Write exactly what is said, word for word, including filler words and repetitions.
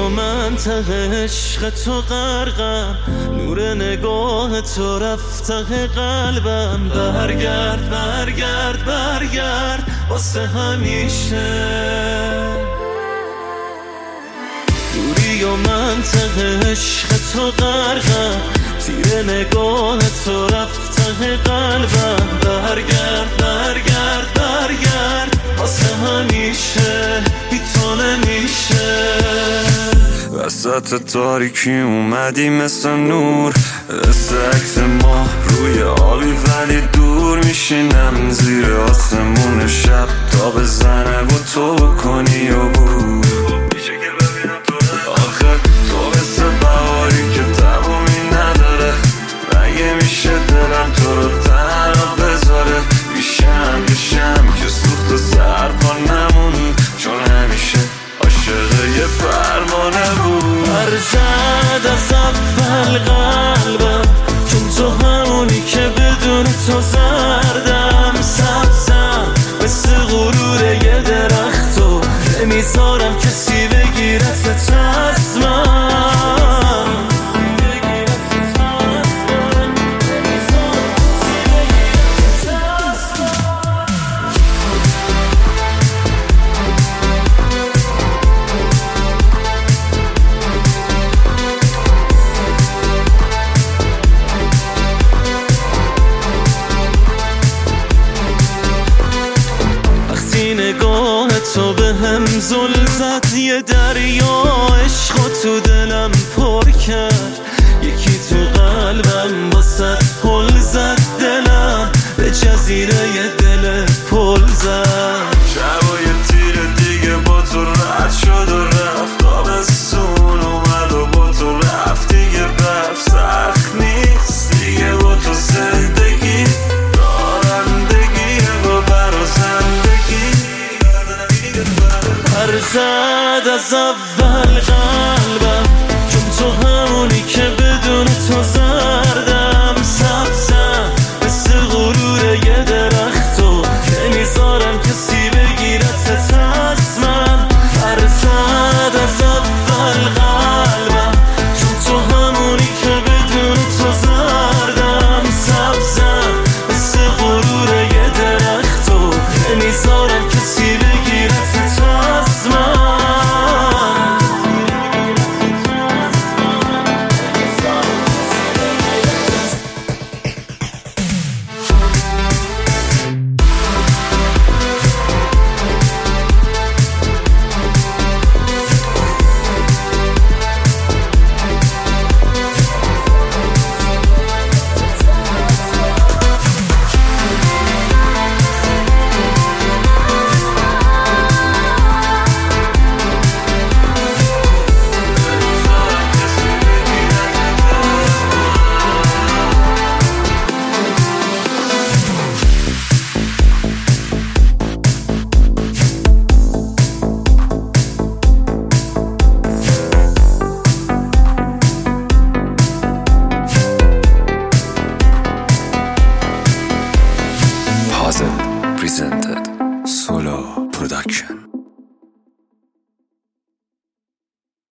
و منطقه عشق تو غرقم، نور نگاه تو رفته قلبم. برگرد برگرد برگرد واسه همیشه. دوری و منطقه عشق تو غرقم، تیر نگاه تو رفته قلبم. برگرد برگرد برگرد واسه همیشه، بی تو نمیشه. وسط تاریکی اومدی مثل نور، مثل عکس ما روی آبی ولی دور. میشینم زیر آسمون شب تا بزنه و تو بکنی و بود. آخه تو مثل بهاری که تمومی نداره، مگه میشه دلم تو رو تنها بذاره؟ میشم کشم که سوخت و سرپا نمون، چون همیشه عاشق یه فرمانه بود. برزد از اول قلبم، چون تو همونی که بدون تو زردم. سبزم مثل غرور یه درخت و نمیذارم کسی بگیرت از من. نگاه تو به هم زل زد، یه دریا عشق تو دلم پر کرد. یکی تو قلبم واسه پل زد، دلم به جزیره یه دل پل زد. شبای تیر دیگه با تو رد شد و رفت، آبستون اومد و با تو رفت دیگه. برف سخت نیست دیگه با تو زندگی، رانندگیه با برا زندگی. برزد از اول قلبم، چون تو همونی که بدون تو زد.